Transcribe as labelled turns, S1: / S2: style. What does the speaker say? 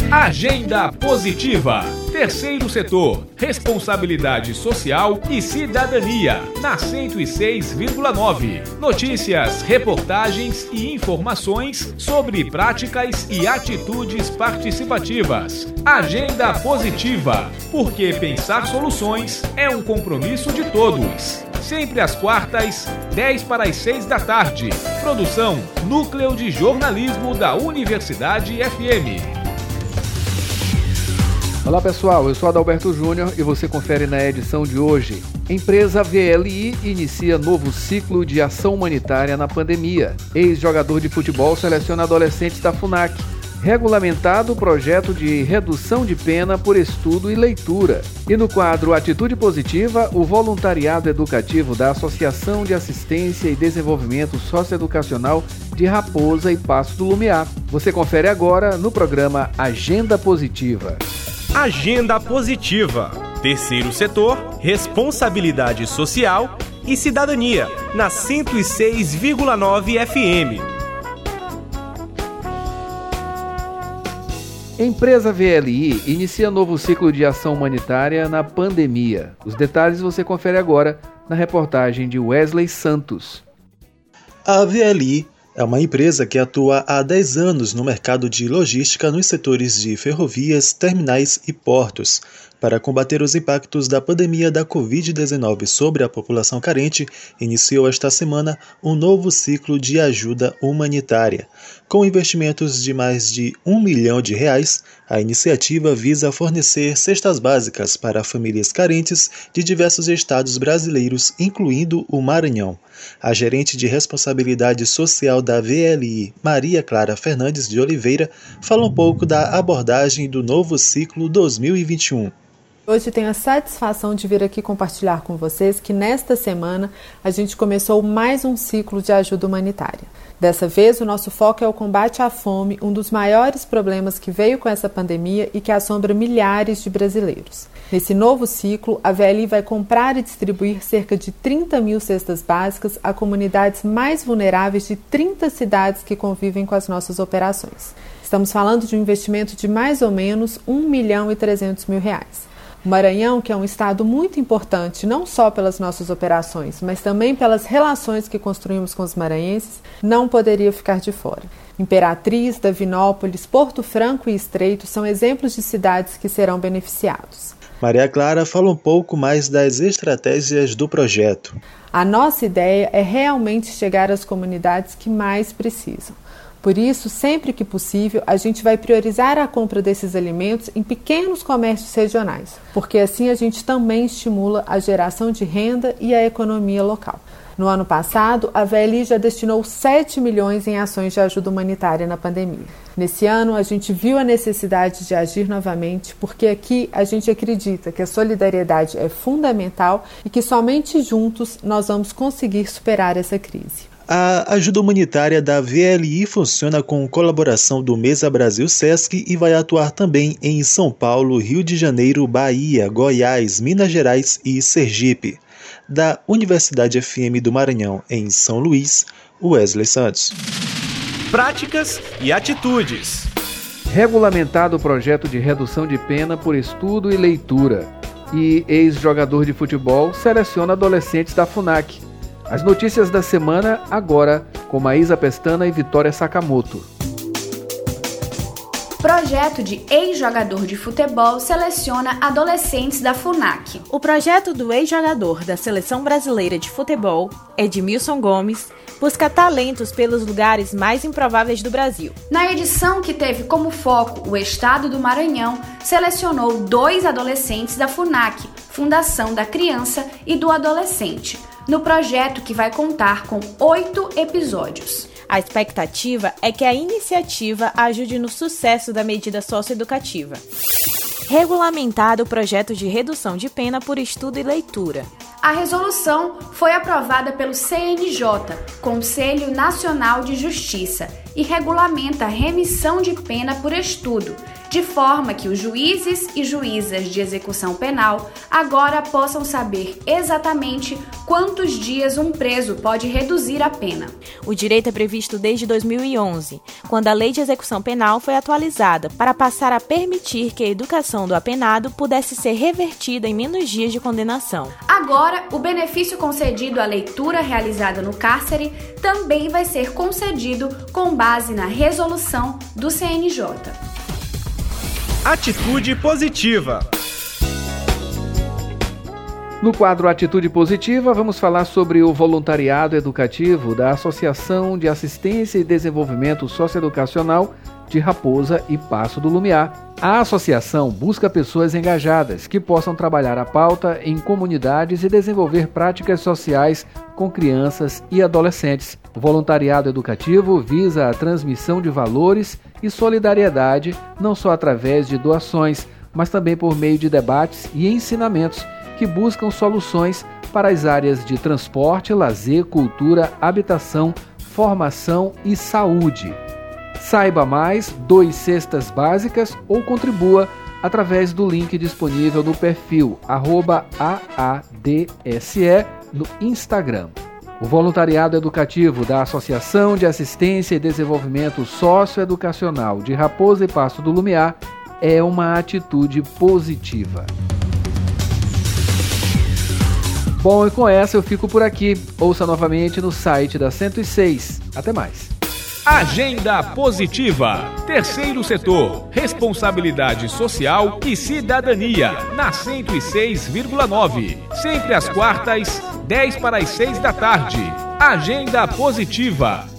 S1: Agenda Positiva. Terceiro setor, responsabilidade social e cidadania, na 106,9. Notícias, reportagens e informações sobre práticas e atitudes participativas. Agenda Positiva, porque pensar soluções é um compromisso de todos. Sempre às quartas, 10 para as 6 da tarde. Produção Núcleo de Jornalismo da Universidade FM.
S2: Olá pessoal, eu sou Adalberto Júnior e você confere na edição de hoje. Empresa VLI inicia novo ciclo de ação humanitária na pandemia. Ex-jogador de futebol seleciona adolescentes da FUNAC. Regulamentado o projeto de redução de pena por estudo e leitura. E no quadro Atitude Positiva, o voluntariado educativo da Associação de Assistência e Desenvolvimento Socioeducacional de Raposa e Passo do Lumiar. Você confere agora no programa Agenda Positiva.
S3: Agenda Positiva. Terceiro setor, responsabilidade social e cidadania, na 106,9 FM.
S2: Empresa VLI inicia novo ciclo de ação humanitária na pandemia. Os detalhes você confere agora na reportagem de Wesley Santos.
S4: A VLI é uma empresa que atua há 10 anos no mercado de logística nos setores de ferrovias, terminais e portos. Para combater os impactos da pandemia da Covid-19 sobre a população carente, iniciou esta semana um novo ciclo de ajuda humanitária. Com investimentos de mais de R$1 milhão, a iniciativa visa fornecer cestas básicas para famílias carentes de diversos estados brasileiros, incluindo o Maranhão. A gerente de responsabilidade social da VLI, Maria Clara Fernandes de Oliveira, fala um pouco da abordagem do novo ciclo 2021.
S5: Hoje tenho a satisfação de vir aqui compartilhar com vocês que nesta semana a gente começou mais um ciclo de ajuda humanitária. Dessa vez o nosso foco é o combate à fome, um dos maiores problemas que veio com essa pandemia e que assombra milhares de brasileiros. Nesse novo ciclo, a VLI vai comprar e distribuir cerca de 30 mil cestas básicas a comunidades mais vulneráveis de 30 cidades que convivem com as nossas operações. Estamos falando de um investimento de mais ou menos R$1.300.000. O Maranhão, que é um estado muito importante, não só pelas nossas operações, mas também pelas relações que construímos com os maranhenses, não poderia ficar de fora. Imperatriz, Davinópolis, Porto Franco e Estreito são exemplos de cidades que serão beneficiados.
S4: Maria Clara fala um pouco mais das estratégias do projeto.
S5: A nossa ideia é realmente chegar às comunidades que mais precisam. Por isso, sempre que possível, a gente vai priorizar a compra desses alimentos em pequenos comércios regionais, porque assim a gente também estimula a geração de renda e a economia local. No ano passado, a VLI já destinou 7 milhões em ações de ajuda humanitária na pandemia. Nesse ano, a gente viu a necessidade de agir novamente, porque aqui a gente acredita que a solidariedade é fundamental e que somente juntos nós vamos conseguir superar essa crise.
S4: A ajuda humanitária da VLI funciona com colaboração do Mesa Brasil Sesc e vai atuar também em São Paulo, Rio de Janeiro, Bahia, Goiás, Minas Gerais e Sergipe. Da Universidade FM do Maranhão, em São Luís, Wesley Santos.
S3: Práticas e atitudes.
S2: Regulamentado o projeto de redução de pena por estudo e leitura. E ex-jogador de futebol seleciona adolescentes da FUNAC. As notícias da semana agora com Maísa Pestana e Vitória Sakamoto.
S6: Projeto de ex-jogador de futebol seleciona adolescentes da FUNAC.
S7: O projeto do ex-jogador da Seleção Brasileira de Futebol, Edmilson Gomes, busca talentos pelos lugares mais improváveis do Brasil.
S6: Na edição que teve como foco o estado do Maranhão, selecionou 2 adolescentes da FUNAC, Fundação da Criança e do Adolescente, no projeto que vai contar com 8 episódios.
S7: A expectativa é que a iniciativa ajude no sucesso da medida socioeducativa. Regulamentado o projeto de redução de pena por estudo e leitura.
S6: A resolução foi aprovada pelo CNJ, Conselho Nacional de Justiça, e regulamenta a remissão de pena por estudo, de forma que os juízes e juízas de execução penal agora possam saber exatamente quantos dias um preso pode reduzir a pena.
S7: O direito é previsto desde 2011, quando a Lei de Execução Penal foi atualizada para passar a permitir que a educação do apenado pudesse ser revertida em menos dias de condenação.
S6: Agora, o benefício concedido à leitura realizada no cárcere também vai ser concedido com base na resolução do CNJ.
S3: Atitude positiva.
S2: No quadro Atitude Positiva, vamos falar sobre o voluntariado educativo da Associação de Assistência e Desenvolvimento Socioeducacional de Raposa e Paço do Lumiar. A associação busca pessoas engajadas que possam trabalhar a pauta em comunidades e desenvolver práticas sociais com crianças e adolescentes. O voluntariado educativo visa a transmissão de valores e solidariedade, não só através de doações, mas também por meio de debates e ensinamentos que buscam soluções para as áreas de transporte, lazer, cultura, habitação, formação e saúde. Saiba mais, doe cestas básicas ou contribua através do link disponível no perfil @AADSE no Instagram. O voluntariado educativo da Associação de Assistência e Desenvolvimento Socioeducacional de Raposa e Paço do Lumiar é uma atitude positiva. Bom, e com essa eu fico por aqui. Ouça novamente no site da 106. Até mais.
S1: Agenda Positiva. Terceiro setor. Responsabilidade social e cidadania. Na 106,9. Sempre às quartas, 10 para as 6 da tarde. Agenda Positiva.